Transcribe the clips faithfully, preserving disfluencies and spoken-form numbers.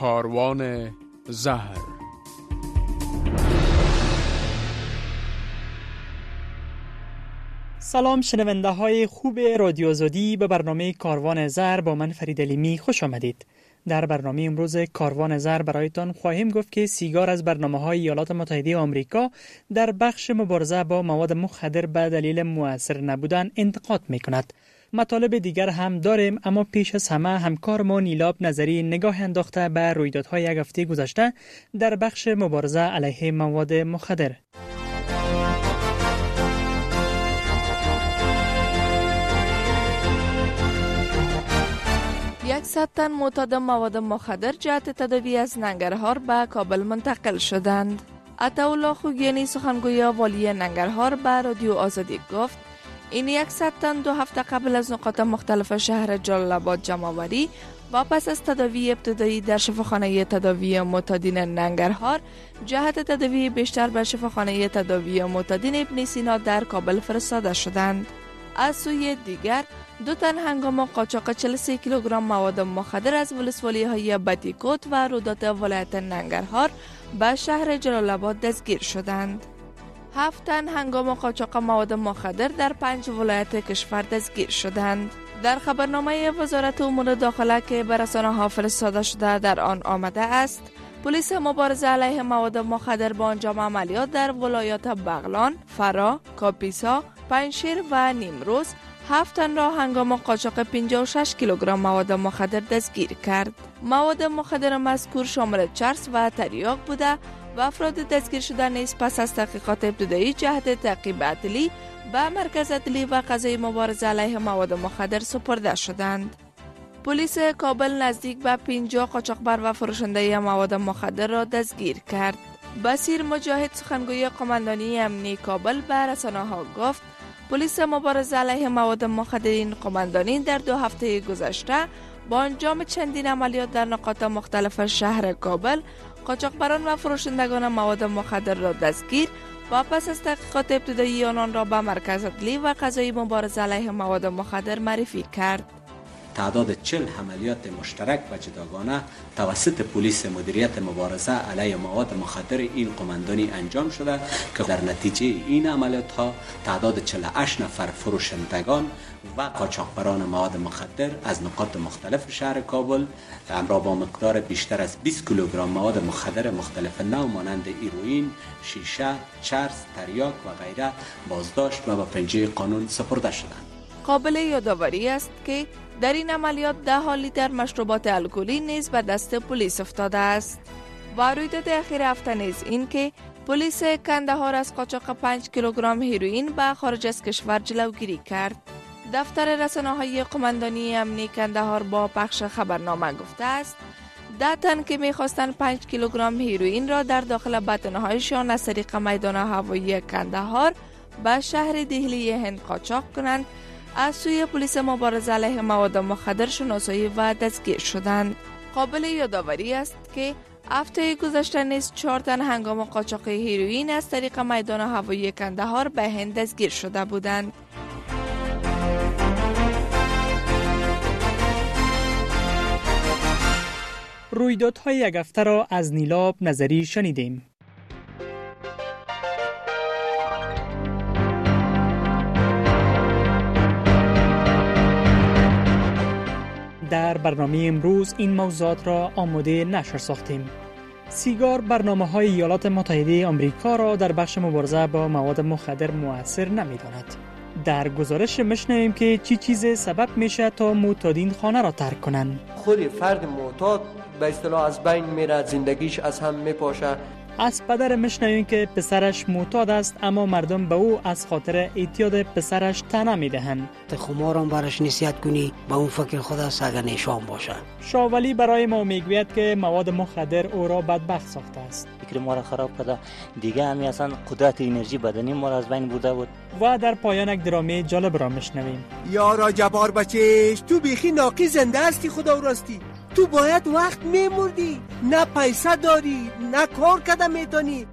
کاروان زهر. سلام شنونده های خوب رادیو آزادی، به برنامه کاروان زهر با من فرید علیمی خوش آمدید. در برنامه امروز کاروان زهر برایتان خواهیم گفت که سیگار از برنامه‌های ایالات متحده آمریکا در بخش مبارزه با مواد مخدر به دلیل مؤثر نبودن انتقاد می‌کند. مطالب دیگر هم داریم، اما پیش از همه همکارمان نیلاب نظری نگاه انداخته به رویدادهای یک هفته گذشته در بخش مبارزه علیه مواد مخدر. صد تن معتاد مواد مخدر جهت تداوی از ننگرهار به کابل منتقل شدند. عطاالله خوگیانی سخنگوی والی ننگرهار به رادیو آزادی گفت این صد تن دو هفته قبل از نقاط مختلف شهر جلال آباد جمع آوری و پس از تداوی ابتدایی در شفاخانه تداوی معتادین ننگرهار جهت تداوی بیشتر به شفاخانه تداوی معتادین ابن سینا در کابل فرستاده شدند. از سوی دیگر دو تن هنگام قاچاق چهل و سه کیلوگرم مواد مخدر از ولسوالی های بتیکوت و رودات ولایت ننگرهار به شهر جلال آباد دستگیر شدند. هفت تن هنگام قاچاق مواد مخدر در پنج ولایت کشور دستگیر شدند. در خبرنامه وزارت امور داخله که به رسانه‌ها فرستاده شده در آن آمده است پلیس مبارزه علیه مواد مخدر با انجام عملیات در ولایات بغلان، فرا، کاپیسا، پنجشیر و نیمروز هفت تن را هنگام قاچاق پنجاه و شش کیلوگرم مواد مخدر دستگیر کرد. مواد مخدر مذکور شامل چرس و تریاک بوده و افراد دستگیر شده نیز پس از تحقیقات ابتدایی جهت تعقیب عدلی به مرکز عدلی و قضایی مبارزه علیه مواد مخدر سپرده شدند. پلیس کابل نزدیک به پنجاه قاچاقبر و فروشنده مواد مخدر را دستگیر کرد. بصیر مجاهد سخنگوی قماندانی امنی کابل به رسانه‌ها گفت پلیس مبارزه علیه مواد مخدرین قماندانی در دو هفته گذشته با انجام چندین عملیات در نقاط مختلف شهر کابل قاچاقبران و فروشندگان مواد مخدر را دستگیر و پس از تحقیقات ابتدایی آنان را به مرکز عدلی و قضایی مبارزه علیه مواد مخدر معرفی کرد. تعداد چهل عملیات مشترک و جداگانه توسط پلیس مدیریت مبارزه علیه مواد مخدر این قماندانی انجام شده که در نتیجه این عملیات ها تعداد چهل و هشت نفر فروشندگان و قاچاقبران مواد مخدر از نقاط مختلف شهر کابل همراه با مقدار بیشتر از بیست کیلوگرم مواد مخدر مختلف نوع مانند هیروئین، شیشه، چرس، تریاک و غیره بازداشت و به پنجه قانون سپرده شدند. قابل یادآوری است که در این عملیات ده لیتر مشروبات الکلی نیز به دست پلیس افتاده است. و رویداد اخیر هفته نیز این که پلیس کندهار از قاچاق پنج کیلوگرم هیروئین به خارج از کشور جلوگیری کرد. دفتر رسانه‌های قماندانی امنی کندهار با پخش خبرنامه گفته است ده تن که می‌خواستند پنج کیلوگرم هیروئین را در داخل بدنهایشان از طریق میدان هوایی کندهار به شهر دهلی هند قاچاق کنند از سوی پلیس مبارزه علیه مواد مخدر شناسایی و دستگیر شدند. قابل یادآوری است که هفته گذشته نیز چهار تن هنگام قاچاق هیروئین از طریق میدان هوایی کندهار به هند دستگیر شده بودند. رویدادهای یک هفته را از نیلاب نظری شنیدیم. در برنامه امروز این موضوعات را آماده نشر ساختیم. سیگار برنامه‌های ایالات متحده آمریکا را در بخش مبارزه با مواد مخدر مؤثر نمی‌داند. در گزارش می‌شنویم که چی چیز سبب میشه تا معتادین خانه را ترک کنند. خود فرد معتاد به اصطلاح از بین میره، زندگیش از هم میپاشه. از پدر میشنویم که پسرش معتاد است اما مردم به او از خاطر اعتیاد پسرش طعنه میدهند. خمارم برش نصیحت کنی به اون فکر خود است اگر نشان باشه. شاولی برای ما میگوید که مواد مخدر او را بدبخت ساخته است. فکر ما را خراب کرده، دیگه همی اصلا قدرت انرژی بدنی ما را از بین برده بود. و در پایان یک درامه جالب را میشنویم. یارا جبار بچهش، تو بیخی ناقی زنده هستی خدا راستی. تو باید وقت میمردی، نه پیسه داری، نه کار کده میتونی.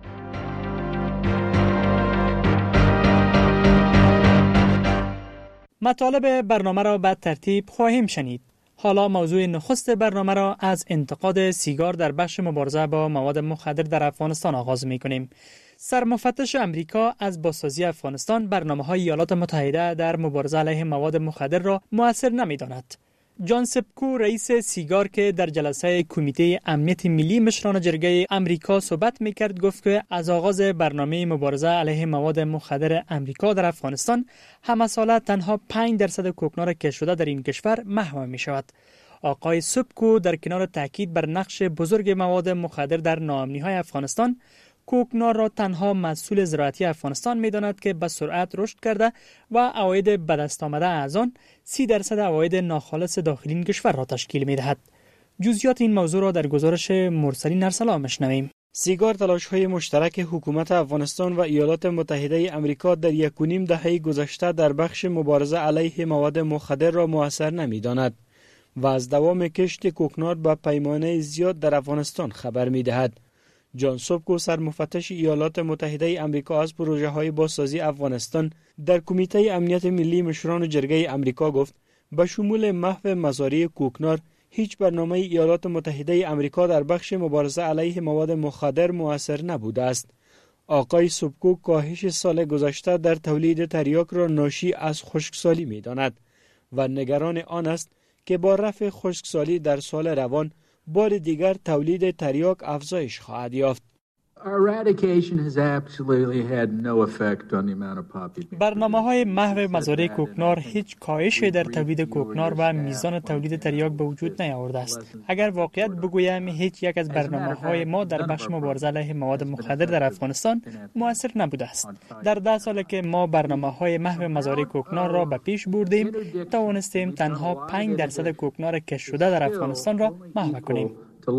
مطالب برنامه را به ترتیب خواهیم شنید. حالا موضوع نخست برنامه را از انتقاد سیگار در بخش مبارزه با مواد مخدر در افغانستان آغاز می‌کنیم. سرمفتش امریکا از بازسازی افغانستان برنامه‌های ایالات متحده در مبارزه علیه مواد مخدر را مؤثر نمی‌داند. جان سپکو رئیس سیگار که در جلسه کمیته امنیت ملی مشران جرگه امریکا صحبت می‌کرد گفت که از آغاز برنامه مبارزه علیه مواد مخدر امریکا در افغانستان همه ساله تنها پنج درصد کوکنار کشف شده در این کشور محو می‌شود. آقای سپکو در کنار تاکید بر نقش بزرگ مواد مخدر در ناامنی‌های افغانستان، کوکنار را تنها مسئول زراعتی افغانستان می‌داند که به سرعت رشد کرده و عواید به دست آمده از آن سی درصد عواید ناخالص داخلی این کشور را تشکیل می‌دهد. جزئیات این موضوع را در گزارش مرسلین ارسلا می‌شنویم. سیگار تلاش‌های مشترک حکومت افغانستان و ایالات متحده آمریکا در یک و نیم دهه گذشته در بخش مبارزه علیه مواد مخدر را مؤثر نمی‌داند و از دوام کشت کوکنار به پیمانه زیاد در افغانستان خبر می‌دهد. جان سپکو سرمفتش ایالات متحده آمریکا از پروژه های بازسازی افغانستان در کمیته امنیت ملی مشران جرگه آمریکا گفت به شمول محو مزارع کوکنار هیچ برنامه ایالات متحده آمریکا در بخش مبارزه علیه مواد مخدر مؤثر نبوده است. آقای سپکو کاهش سال گذشته در تولید تریاک را ناشی از خشکسالی می داند و نگران آن است که با رفع خشکسالی در سال روان بار دیگر تولید تریاک افزایش خواهد یافت. برنامه‌های محو مزارع کوکنار هیچ کاهشی در تولید کوکنار و میزان تولید تریاک به وجود نیاورده است. اگر واقعیت بگویم هیچ یک از برنامه‌های ما در بخش مبارزه علیه مواد مخدر در افغانستان مؤثر نبوده است. در ده سال که ما برنامه‌های محو مزارع کوکنار را به پیش بردیم، توانستیم تنها پنج درصد کوکنار کشف شده در افغانستان را محو کنیم.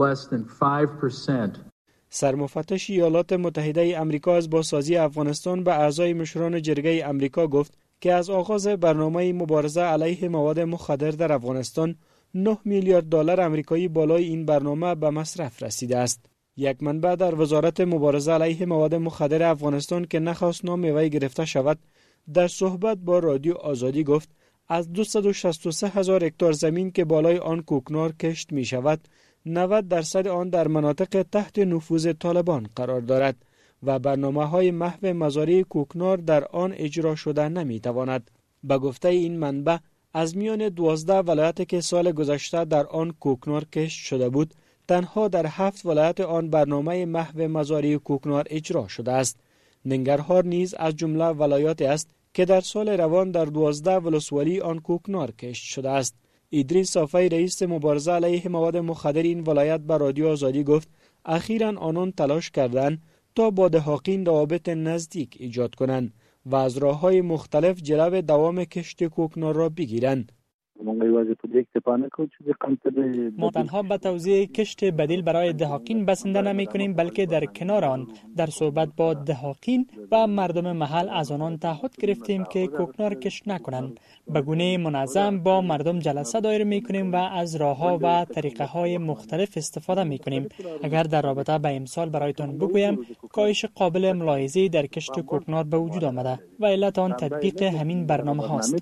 سرمفتش ایالات متحده آمریکا از بازسازی افغانستان به اعضای مشران جرگه آمریکا گفت که از آغاز برنامه مبارزه علیه مواد مخدر در افغانستان نه میلیارد دلار آمریکایی بالای این برنامه به مصرف رسیده است. یک منبع در وزارت مبارزه علیه مواد مخدر افغانستان که نخواست نام وی گرفته شود، در صحبت با رادیو آزادی گفت از دویست و شصت و سه هزار هکتار زمین که بالای آن کوکنار کشت می شود، نود درصد آن در مناطق تحت نفوذ طالبان قرار دارد و برنامه‌های محو مزارع کوکنار در آن اجرا شده نمی‌تواند. به گفته این منبع از میان دوازده ولایت که سال گذشته در آن کوکنار کشت شده بود، تنها در هفت ولایت آن برنامه محو مزارع کوکنار اجرا شده است. ننگرهار نیز از جمله ولایاتی است که در سال روان در دوازده ولسوالی آن کوکنار کشت شده است. ادریس صافی رئیس مبارزه علیه مواد مخدر این ولایت به رادیو آزادی گفت اخیراً آنان تلاش کردند تا با دهاقین روابط نزدیک ایجاد کنند و از راه‌های مختلف جلو دوام کشت کوکنار را بگیرند. ما تنها به توزیع کشت بدیل برای دهاقین بسنده نمی کنیم، بلکه در کنار آن در صحبت با دهاقین و مردم محل از آنان تعهد گرفتیم که کوکنار کشت نکنند. به گونه منظم با مردم جلسه دایر می کنیم و از راه‌ها و طریقه های مختلف استفاده می کنیم. اگر در رابطه به امسال برایتان بگویم کاهش قابل ملاحظه‌ای در کشت کوکنار به وجود آمده و علت آن تطبیق همین برنامه هاست.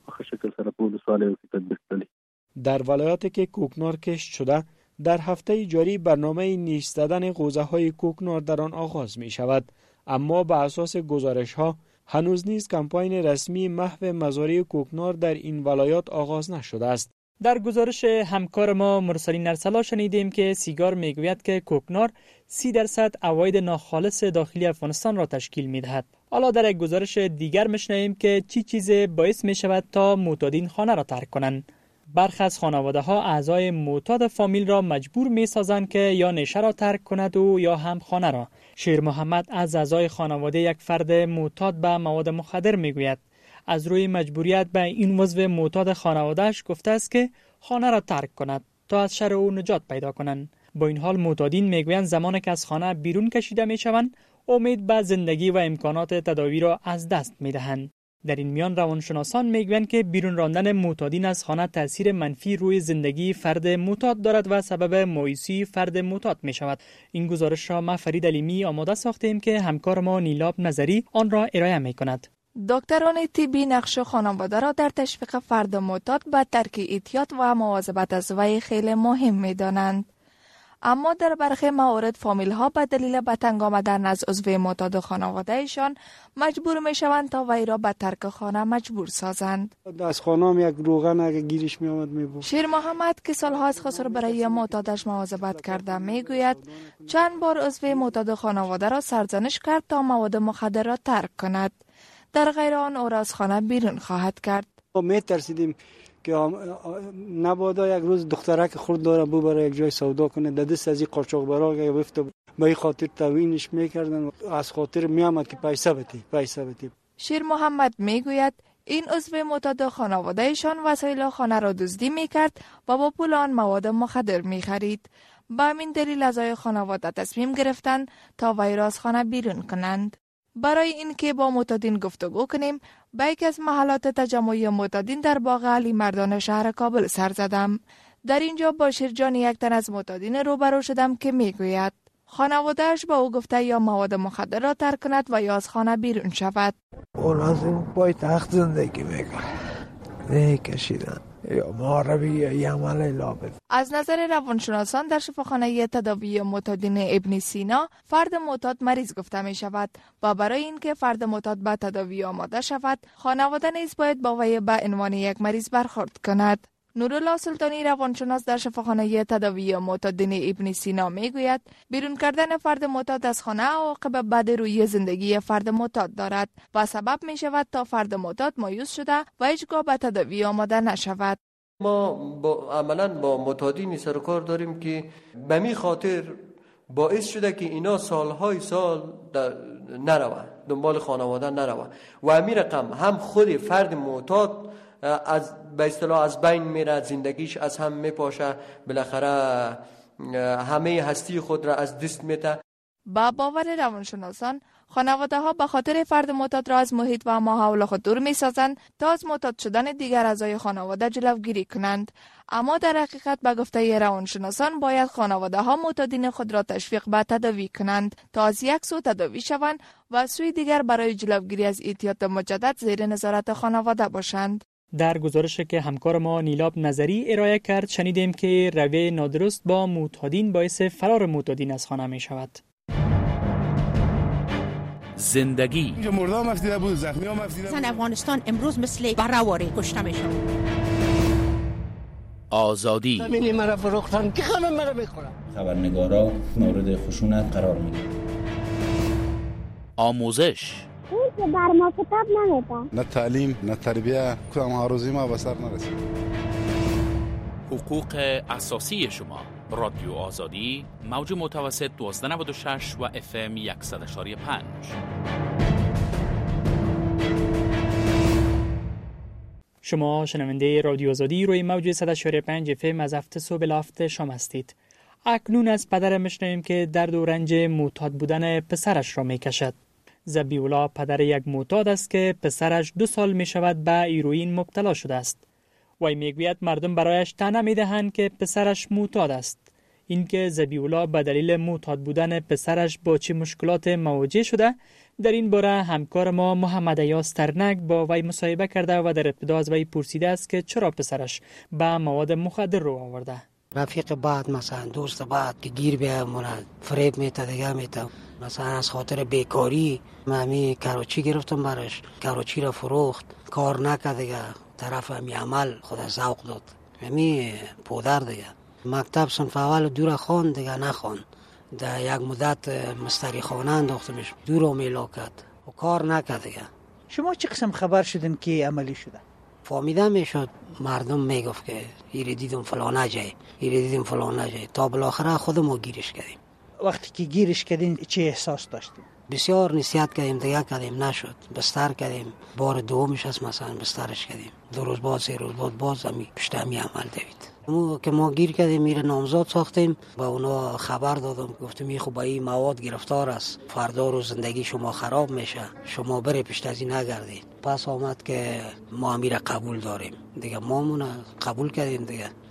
در ولایاتی که کوکنار کشت شده، در هفته جاری برنامه نیست دادن قوزه های کوکنار در آن آغاز می شود، اما به اساس گزارش ها هنوز نیز کمپاین رسمی محو مزارع کوکنار در این ولایات آغاز نشده است. در گزارش همکار ما مرسلین ارسلا شنیدیم که سیگار میگوید که کوکنار سی درصد عواید ناخالص داخلی افغانستان را تشکیل میدهد. حالا در یک گزارش دیگر میشنویم که چی چیز باعث می شود تا معتادین خانه را ترک کنند. برخی از خانواده ها اعضای معتاد فامیل را مجبور می سازند که یا نشه را ترک کند و یا هم خانه را. شیر محمد از اعضای خانواده یک فرد معتاد به مواد مخدر می گوید. از روی مجبوریت به این عضو معتاد خانواده‌اش گفته است که خانه را ترک کند تا از شر او نجات پیدا کنند. با این حال معتادین میگویند زمانی که از خانه بیرون کشیده میشوند امید به زندگی و امکانات تداوی را از دست میدهند. در این میان روانشناسان میگویند که بیرون راندن معتادین از خانه تاثیر منفی روی زندگی فرد معتاد دارد و سبب مایوسی فرد معتاد می شود. این گزارش را ما فرید علیمی آماده ساختیم که همکار ما نیلاب نظری آن را ارائه می کند. دکتران طبی نقش خانواده را در تشویق فرد معتاد به ترک اعتیاد و مواظبت از وی خیلی مهم می دانند. اما در برخی موارد فامیل ها به دلیل به تنگ آمدن از عضو معتاد خانواده ایشان مجبور می شوند تا وی را به ترک خانه مجبور سازند. از خانه یک روغن اگه گیرش می آمد می بود. شیر محمد که سالها از خسر برای معتادش مواظبت کرده می گوید چند بار عضو معتاد خانواده را سرزنش کرد تا مواد مخدر را ترک کند. در غیر آن او را از خانه بیرون خواهد کرد. ما می ترسیدیم که نبادا یک روز دخترک خورد داره بو برای یک جای سودا کنه، در دست از این قاچاقبرا که بفته به این خاطر توینش میکردن، از خاطر میامد که پیسه بده پیسه بده. شیر محمد میگوید این عضو معتاد خانوادهشان وسایل خانه را دزدی میکرد و با پول آن مواد مخدر میخرید. به همین دلیل اعضای خانواده تصمیم گرفتند تا وی را از خانه بیرون کنند. برای اینکه با معتادین گفتگو کنیم به یک از محلات تجمعی معتادین در باغ علی مردان شهر کابل سر زدم. در اینجا با شیرجان یک تن از معتادین روبرو شدم که میگوید خانواده‌اش با او گفته یا مواد مخدر را ترک کند و یا از خانه بیرون شود. اون از این پای تخت زندگی میکنه نه کشیدن یا معربی یا عمل لابد. از نظر روانشناسان در شفاخانه تداوی معتادین ابن سینا فرد معتاد مریض گفته می شود و برای اینکه فرد معتاد به تداوی آماده شود خانواده نیز باید با وی به عنوان یک مریض برخورد کند. نورالله سلطانی روانشناس در شفاخانه تداوی معتادین ابن سینا می گوید بیرون کردن فرد معتاد از خانه عواقب بد روی زندگی فرد معتاد دارد و سبب می شود تا فرد معتاد مایوس شده و هیچگاه به تداوی آماده نشود. ما با عملاً با معتادین سر و کار داریم که به می خاطر باعث شده که اینا سالهای سال نروند دنبال خانواده نروند و همین رقم هم خود فرد معتاد از به اصطلاح از بین میره، زندگیش از هم میپاشه، بالاخره همه هستی خود را از دست میده. با باور روانشناسان خانواده ها به خاطر فرد معتاد را از محیط و ماحول خود دور می سازند تا از معتاد شدن دیگر اعضای خانواده جلوگیری کنند. اما در حقیقت به گفته روانشناسان باید خانواده ها معتادین خود را تشویق به تداوی کنند تا از یک سو تداوی شوند و از سوی دیگر برای جلوگیری از اعتیاد مجدد زیر نظارت خانواده باشند. در گزارشی که همکار ما نیلاب نظری ارائه کرد شنیدیم که رویه نادرست با معتادین باعث فرار معتادین از خانه می شود. زندگی مردم مفتیده بود، زخمی ها مفتیده بود. زن افغانستان امروز مثل براواری کشته می شود. آزادی زمینی مرا فروختن که خمه مرا میخورم. خبرنگارا مورد خشونت قرار میگیرن. آموزش اون که بر ما کتاب نمیده. نه تعلیم نه تربیه کدام آرزوی ما به سر نرسید. حقوق اساسی شما. رادیو آزادی موج متوسط دویست و نود و شش و اف ام صد و شش و پنج. شما شنونده رادیو آزادی روی موج صد و شش و پنج اف ام از هفته صبح لافت شام هستید. اکنون از پدر میشنویم که درد و رنج معتاد بودن پسرش را میکشد. ذبیح‌الله پدر یک معتاد است که پسرش دو سال می شود به هیروئین مبتلا شده است. وی میگوید مردم برایش طعنه میدهند که پسرش معتاد است. اینکه ذبیح‌الله به دلیل معتاد بودن پسرش با چه مشکلات مواجه شده، در این باره همکار ما محمد ایاس ترنک با وی مصاحبه کرده و در ابتدا از وی پرسیده است که چرا پسرش به مواد مخدر رو آورده. رفیق بعد مثلا دوست بعد که گیر بیه موند فریب میته دیگه میته، مثلا از خاطر بیکاری من کراچی گرفتم برش، کراچی را فروخت، کار نکرد دیگه، طرف همی عمل خود ذوق داد، همی پودر دیگه. مکتب صنف اول دور خواند دیگه نخواند، در یک مدت مستری خانه انداختمش، دور رو میلا کرد و کار نکرد دیگه. شما چه قسم خبر شدین که عملی شده؟ فهمیده میشد، مردم میگفت که ایره دیدم فلانه جای، ایره دیدم فلانه جای، تا بالاخره خودم رو گیرش کردیم. وقتی که گیرش کردین چه احساس داشتیم؟ بسیار نصیحت کردیم دیگه کردیم نشد، بستر کردیم، بار دومش از مثلا بسترش کردیم، دو روز بعد سه روز بعد باز همی پشت همی عمل دوید. مو که ما گیر کردیم میره نامزاد ساختیم، با اونا خبر دادم، گفتم این خوب این مواد گرفتار است، فردا رو زندگی شما خراب میشه، شما بره پشت از این نگردید. پس آمد که ما میره قبول داریم دیگه، ما مون قبول کردیم دیگه،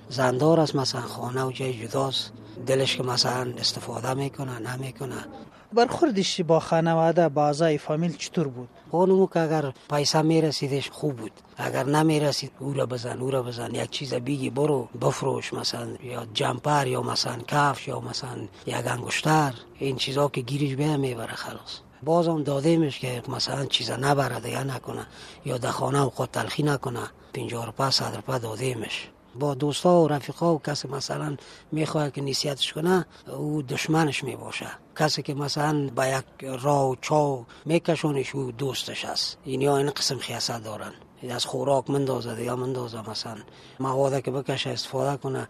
زندار است، مثلا خانه و جای جداست، دلش که مثلا استفاده میکنه نمیکنه. برخوردش با خانواده با اعضای فامیل چطور بود؟ خانمو که اگر پیسه میرسیدش خوب بود، اگر نمیرسید او را بزن او را بزن، یک چیز بیگی برو بفروش، مثلا یا جمپر یا مثلا کفش یا مثلا یک انگشتر، این چیزا که گیرش به میبره خلاص. بازم دادیمش که مثلا چیزا نبره دیگه نکنه یا در خانه اوقات تلخی نکنه، پنجاه روپه صد روپه دادیمش. با دوستا و رفیقا و کسی مثلا میخواد که نصیحتش کنه او دشمنش میباشه، کسی که مثلا با یک راه و چاو میکشونش او دوستش است. اینیا این قسم خیاست دارن، از خوراک مندازه دیگه مندازه، مثلا مواد که بکشه استفاده کنه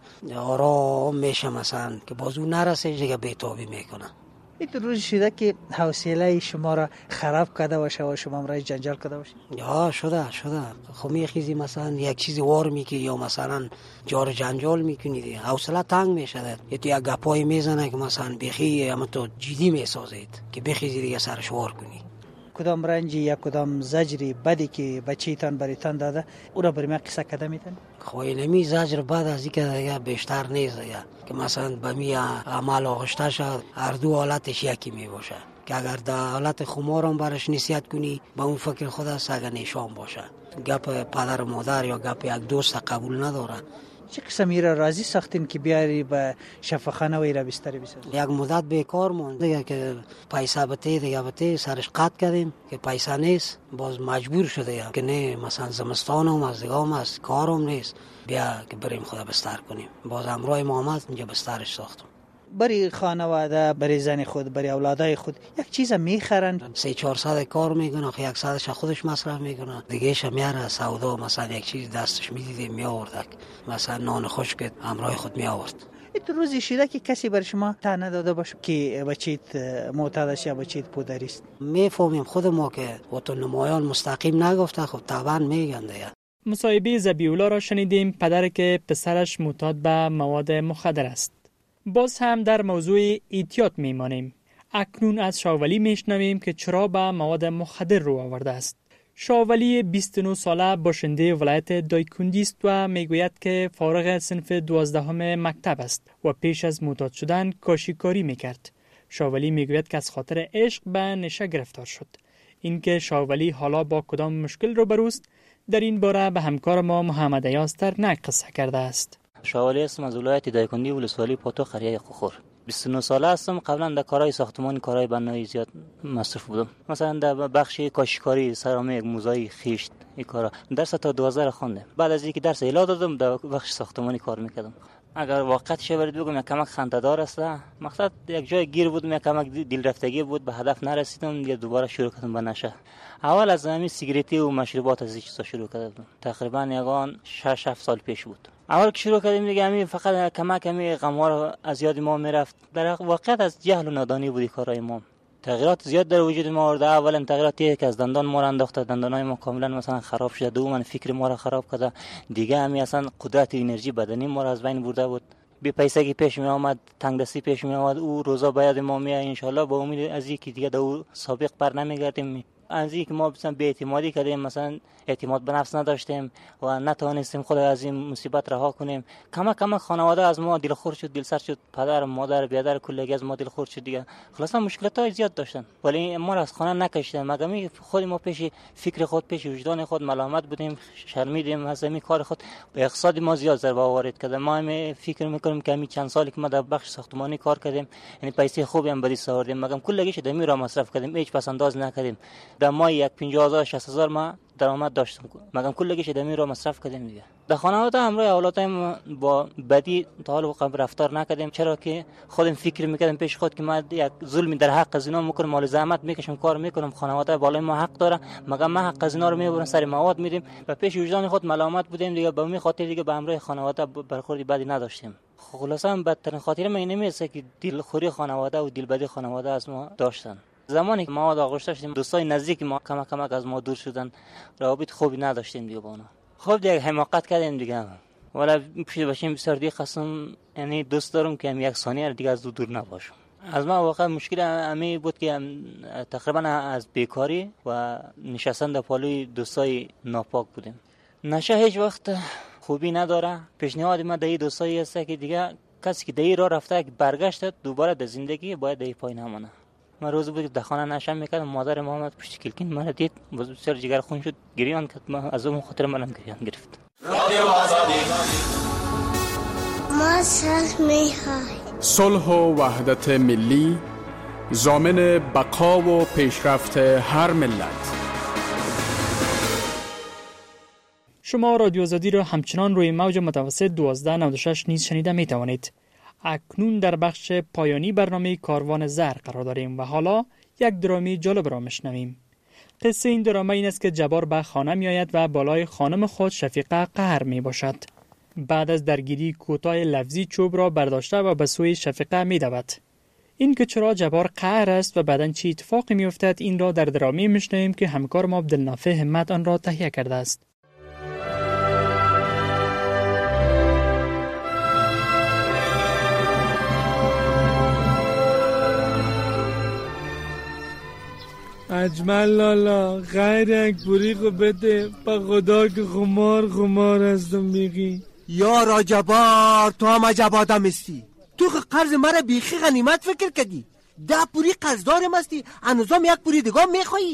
آرام میشه، مثلا که بازو نرسه دیگه بیتابی میکنه. این روز شده که حوصله شما را خراب کرده باشه و شما را جنجال کرده باشه؟ یا شده شده خب میخیزی مثلا یک چیزی وار میکنی یا مثلا جار جنجال میکنی، حوصله تنگ میشه، یا تو یک گپای میزنه که مثلا بخی اما تو جدی میسازید که بخیزی دیگه سرش وار کنی. کدام رنجی یا کدام زجری بدی که بچه‌تان بریتان داده او را برای من قصه کده میتونی؟ خوی نمی زجر بد از این که دیگه بیشتر نیست دیگه، که مثلا به می عمل آغشته شد هر دو حالتش یکی می باشه، که اگر در حالت خمار هم برش نصیحت کنی با اون فکر خود است اگر نشان باشه، گپ پدر و مادر یا گپ یک دوست قبول نداره. چه قسمی را راضی ساختین که بیاری به شفاخانه و ایرا بستری بسازی؟ یک مدت بیکار موند دیگه که پیسه بته دیگه بته سرش قطع کردیم که پیسه نیست، باز مجبور شده که نه مثلا زمستان هم از دیگه هم از کارم نیست، بیا که بریم خدا بستر کنیم. باز امرای ما آمد اینجا بسترش ساختم. برای خانواده، برای زن خود، برای اولادای خود یک چیز میخرن، سه چهارصد کار میکنه، یک صدش خودش مصرف میکنه، دیگهش میاره سودا، مثلا یک چیز دستش میدیده میآورد، مثلا نان خشک همراه خود میآورد. این روزی شده که کسی بر شما تنه داده باشه که بچیت معتادش یا بچیت پودری است؟ میفهمیم خود ما که وطن نمایان مستقیم نگفته، خب طبعا میگن دیگه. مصاحبه ذبیح‌الله را شنیدیم، پدر که پسرش معتاد به مواد مخدر است. باز هم در موضوع احتیاط میمانیم. اکنون از شاولی میشنویم که چرا به مواد مخدر رو آورده است. شاولی بیست و نه ساله باشنده ولایت دایکندی است و میگوید که فارغ صنف دوازدهم مکتب است و پیش از معتاد شدن کاشیکاری میکرد. شاولی میگوید که از خاطر عشق به نشه گرفتار شد. اینکه شاولی حالا با کدام مشکل روبروست، در این باره به همکار ما محمد ایاز ترنک قصه کرده است. شاولی هستم از ولایت دایکندی ولسوالی پاتو قریه قخور. بیست و نه ساله هستم. قبلا در کارهای ساختمانی، کارهای بنایی زیاد مصروف بودم، مثلا در بخش کاشیکاری، سرامیک، موزاییک، خیشت، این کارا. درس تا دوازده خواندم. بعد از اینکه درس اعلا دادم در بخش ساختمانی کار میکردم. اگر واقعیتش برید بگم یک کمک خنده‌دار است، مقصد یک جای گیر بودم، یک کمک دل رفتگی بود، به هدف نرسیدم، دیگه دوباره شروع کردم به نشه. اول از همین سیگارتی و مشروبات از این چیزا شروع کردم، تقریبا یگان شش هفت سال پیش بود. اول که شروع کردیم دیگه همین فقط کمک همین غم‌ها از یاد ما میرفت، در واقعیت از جهل و نادانی بودی کارهای ما. تغییرات زیاد در وجود ما آورده. اولا تغییراتی که از دندان ما را انداخته، دندانای ما کاملا مثلا خراب شده، دوم فکر ما را خراب کرده، دیگه همین اصلا قدرت انرژی بدنی ما را از بین برده بود. بی پیسه که پیش می آمد، تنگ دستی پیش می آمد، او روزا باید ما می ان شاء الله با امید از اینکه دیگه دو سابق بر نمیگردیم، از اینکه ما مثلا بی اعتمادی کردیم، مثلا اعتماد به نفس نداشتیم و نتوانستیم خود از این مصیبت رها کنیم. کم کم خانواده از ما دلخور شد، دلسر شد، پدر، مادر، برادر کلگی از ما دلخور شد دیگه. خلاصا مشکلات زیاد داشتن، ولی ما را از خانه نکشیدن. مگه خود ما پیش فکر خود، پیش وجدان خود ملامت بودیم، شرمیدیم از این کار خود. به اقتصاد ما زیاد ضربه وارد کرد. ما هم فکر میکنیم که همین چند سالی که ما در بخش ساختمانی کار کردیم، یعنی پیسه خوبی هم بدی ساوردیم، مگه کلگیش دمی را مصرف کردیم، هیچ پس انداز نکردیم. در ماه یک پنجاه هزار شصت هزار ما درآمد داشتم، مگه کلگیش دمی را مصرف کردیم دیگه. در خانواده همراه اولادایم با بدی تا حال قبل رفتار نکردیم، چرا که خودم فکر میکردم پیش خود که ما یک ظلمی در حق از اینا میکنم، مال زحمت میکشم، کار میکنم، خانواده بالای ما حق داره، مگه ما حق از اینا رو میبرن سر مواد میدیم و پیش وجدان خود ملامت بودیم دیگه. به همین خاطر دیگه به همراه خانواده برخوردی بدی نداشتیم. خلاصا بدترین خاطره من اینه میشه که دلخوری خانواده و دلبدی خانواده از ما داشتن. زمانی که ما آغوش داشتیم، دوستای نزدیک ما کم کم از ما دور شدن، روابط خوبی نداشتیم دیگه با اونا. خب دیگه حماقت کردیم دیگه، ولی پیش باشیم بسیار دیگه قسم، یعنی دوست دارم که هم یک ثانیه دیگه از دو دور نباشم. از ما واقعا مشکل امی بود که تقریبا از بیکاری و نشستن در پالوی دوستای ناپاک بودیم. نشه هیچ وقت خوبی نداره. پیشنهاد من دهی دوستایی است که دیگه کسی که دهی را رفته که برگشت دوباره در زندگی باید دهی پای نمانه. من روز بود که در خانه نشم میکردم، مادر محمد پشت کلکین من دید، بسیار جگر خون شد، گریان کرد. من از اون خاطر منم گریان گرفت. رادیو آزادی ما صلح میخواهیم. صلح و وحدت ملی ضامن بقا و پیشرفت هر ملت. شما رادیو آزادی را همچنان روی موج متوسط دوازده نود و شش نیز شنیده می توانید. اکنون در بخش پایانی برنامه کاروان زر قرار داریم و حالا یک درامی جالب را میشنویم. قصه این درامه این است که جبار به خانه می آید و بالای خانم خود شفیقه قهر می باشد. بعد از درگیری کوتاه لفظی چوب را برداشته و به سوی شفیقه می دود. این که چرا جبار قهر است و بعداً چی اتفاقی می افتد این را در درامی میشنویم که همکار ما عبدالنافع همت آن را تهیه کرده است. اجمل لالا غیر یک بوری خو بده با خدا که خمار خمار هستم میگی. یا را جبار تو هم عجب آدم استی. تو که قرض مرا بیخی غنیمت فکر کردی. ده پوری قرض دارم استی هنوزم یک پوری دیگه میخوایی.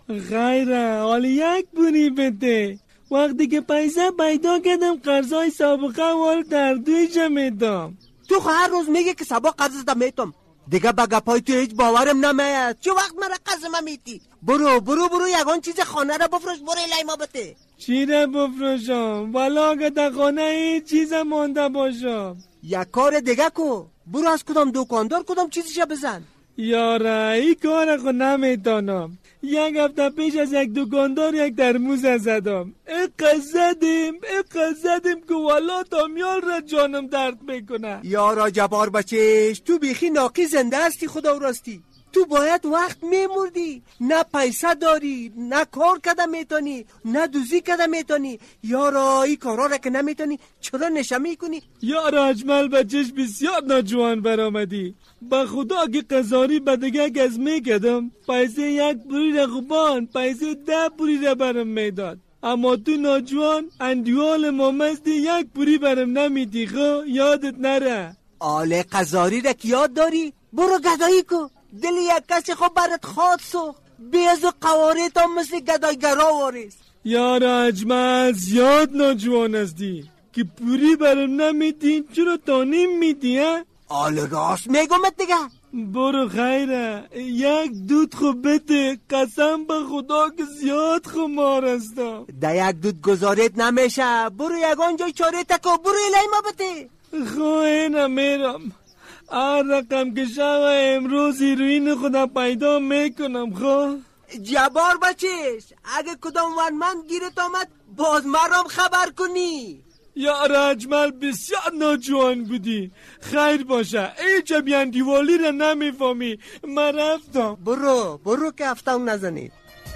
غیره حالا یک پوری بده. وقتی که پیسه پیدا کردم قرضای سابقه وال در دویش میدم. تو هر روز میگه که سبا قرض دم میتم. دیگه با گپای تو هیچ باورم نمیاد. چه وقت مرا قسم میتی؟ برو برو برو یگان چیز خانه را بفروش برو الهی ما بده. چی را بفروشم؟ والا که در خانه هیچ چیز مانده باشم. یک کار دیگه کو. برو از کدام دکاندار کدام چیزش بزن. یاره این کار خود نمیتونم. یک هفته پیش از یک دکاندار یک ترموز زدم. اقا زدیم اقا زدیم که والا دامیال را جانم درد میکنه. یارا جبار بچش تو بیخی ناقی زنده هستی خدا راستی. تو باید وقت میمردی. نه پیسه داری نه کار کده میتونی نه دوزی کده میتونی. یارا این کارا را که نمیتونی چرا نشه میکنی؟ یارا اجمل بچش بسیار ناجوان برآمدی. با خدا که قزاری بدگه گز میکدم پیسه یک پوری را خوبان پیسه ده پوری را برم میداد. اما تو ناجوان اندیوال مامستی یک پوری برم نمیدی. خو یادت نره. آله قزاری را که یاد داری برو گدایی کو. دل یک کسی خو برات خواد سو بیز و قوارت هم مثل گدایگرا وارست. یارا اجمل زیاد ناجوان هستی که پوری برم نمیدین چرا تانیم میدی ها؟ آل راست میگمت دیگه. برو خیره یک دود خو بده قسم به خدا که زیاد خمار هستم. ده یک دود گذارت نمیشه. برو یگان جای چاره تکو برو الهی ما بده. خواه نمیرم. هر رقم که شو امروز هیروین خدا پیدا میکنم. خواه جبار بچش اگه کدام ون من گیرت آمد باز مرام خبر کنی. یا اجمل بسیار ناجوان بودی. خیر باشه ایچه بیان دیوالی را نمیفهمی. من رفتم. برو برو که هفتم نزنید.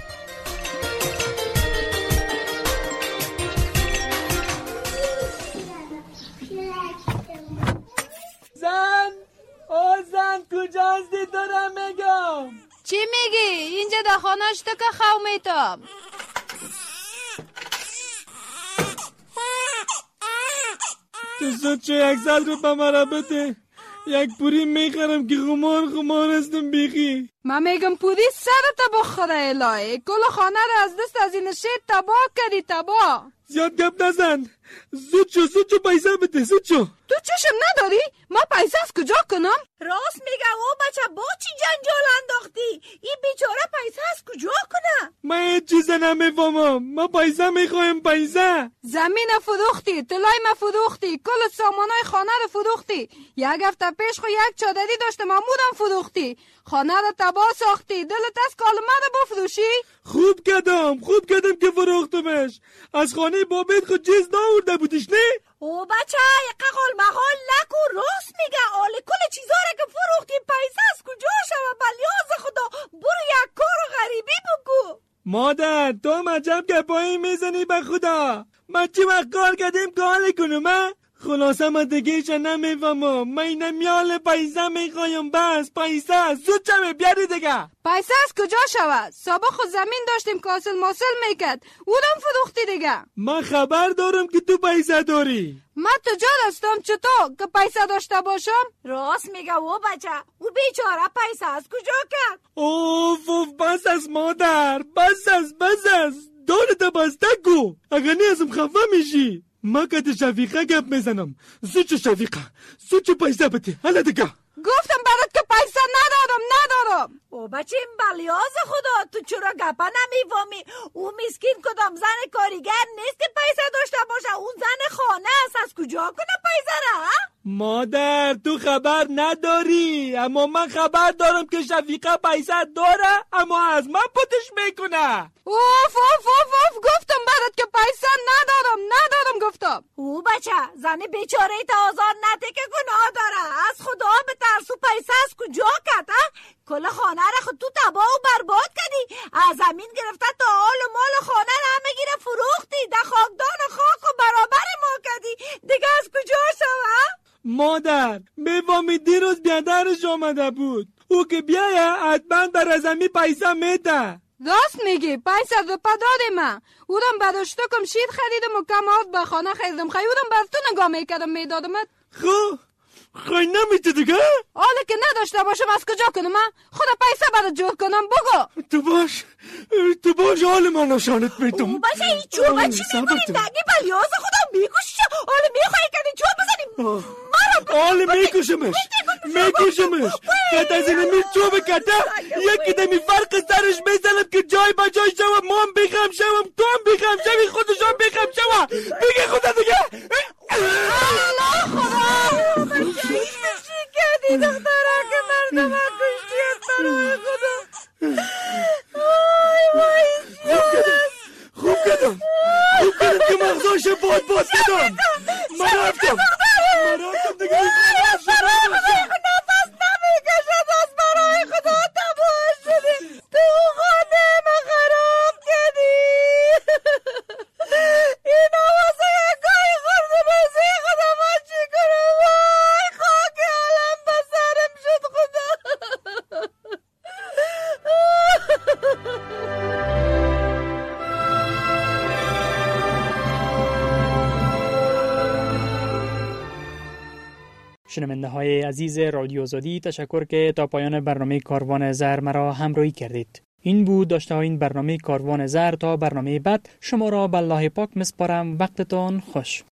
زن او زن کجا هستی دارم میگم. چی میگی؟ اینجا در خانهش تو که خو میتم. تو زد چه یک صد رو به مرا بده. یک پوری میخرم که خمار خمار هستم بیخی. من میگم پوری سرت با خدا الهی. کل خانه رو از دست از این شیر تباه کردی تباه. زیاد گپ نزن. زود شو زود شو پیسه بده زود شو. تو چشم نداری؟ ما پیسه از کجا کنم؟ راست میگه او بچه با چی جنجال انداختی؟ این بیچاره پیسه از کجا کنه؟ من هیچ چیز نمیفهمم. ما پیسه میخوایم پیسه. زمین فروختی، طلای ما فروختی، کل سامانای خانه رو فروختی. یک هفته پیش خو یک چادری داشته محمودم فروختی. خانه رو تباه ساختی. دلت از کالما رو بفروشی؟ خوب کردم خوب کردم که فروختمش. از خانه بابت خود چیز ناورده بودیش نه؟ او بچه یقال محال نکو. راست میگه آله کل چیزا رو که فروختی پیسه از کجا شوه؟ بلیاز خدا برو یک کار غریبی بگو. مادر تو مجب گپایی میزنی به خدا. من چی وقت کار کردیم که حال کنم ها؟ خلاصه من دیگه نمیفهمم. من نمیال پیسه میخوایم. بس پیسه زود چمه بیاری دیگه. پیسه از کجا شود؟ سابق خود زمین داشتیم که حاصل ماسل میکرد. اونم فروختی دیگه. من خبر دارم که تو پیسه داری. من تو جا دستم چطور که پیسه داشته باشم؟ راست میگه او بچه. او بیچاره پیسه از کجا کرد؟ اوف اوف بس از مادر. بس از بس از دارت بسته گو. اگر نیازم خفه میشی. ما که تو شفیقه گپ میزنم. زود شفیقه زود پیسه بده. حالا دیگه گفتم برات که پیسه ندارم ندارم. او بچه این بلیاز خدا تو چرا گپه نمیفهمی؟ او مسکین کدام زن کاریگر نیست که پیسه داشته باشه. اون زن خانه است. از کجا کنه پیسه را؟ مادر تو خبر نداری. اما من خبر دارم که شفیقه پیسه داره اما از من پتش میکنه. اوف اوف اوف اوف گفتم برات که پیسه ندارم ندارم گفتم. او بچه زن بیچاره تا آزار نده که گناه داره. از خدا به ترسو پیسه از کجا کرد؟ کل خانه را خود تو تباه و برباد کردی. از زمین گرفته تا آل و مال خانه را همه گیره فروختی. در خاکدان خاک و برابر ما کردی. دیگه از کجا شوه؟ مادر میفهمی دیروز بیادرش آمده بود. او که بیایه حتما بر زمین پیسه میده. راست میگی. پیسه رو پداد من. اونم براشتو کم شیر خریدم و کمات به خانه خریدم. خیلی اونم بر تو نگاه میکردم میدادمت. خب خیلی نمیده دیگه؟ حالا که نداشته باشم از کجا کنم من؟ خدا پیسه برات جور کنم بگو. تو باش تو باش حال من نشانت میدم. او باشه این چوبه چی میکنیم دگی بلیاز خدا میکشی. حالا میخوایی کنی چوب بزنیم حالا میکشمش میکشمش کت از این می چوب کته یکی دمی فرق سرش میزنم که جای با جای شوم. ما هم بخم شوم تو هم بخم شوی خودشان بخم شوم. بگه خدا دیگه. الله خدا بچه این چی کردی دختره که مردم ها کشتی از برای خدا. آی وای خوب کردم خوب کردم که مغزاش باد باد کردم. من رفتم من رفتم دیگه نفس نمیکشد. از برای خدا تباه شدی. تو خانه من خراب کردی. این آوازه گای خورده بازی خدا من چی کنم؟ وای خاک عالم بسرم شد خدا. شنونده های عزیز رادیو آزادی، تشکر که تا پایان برنامه کاروان زر مرا همراهی کردید. این بود داشته این برنامه کاروان زر. تا برنامه بعد شما را به الله پاک مسپارم. وقتتان خوش.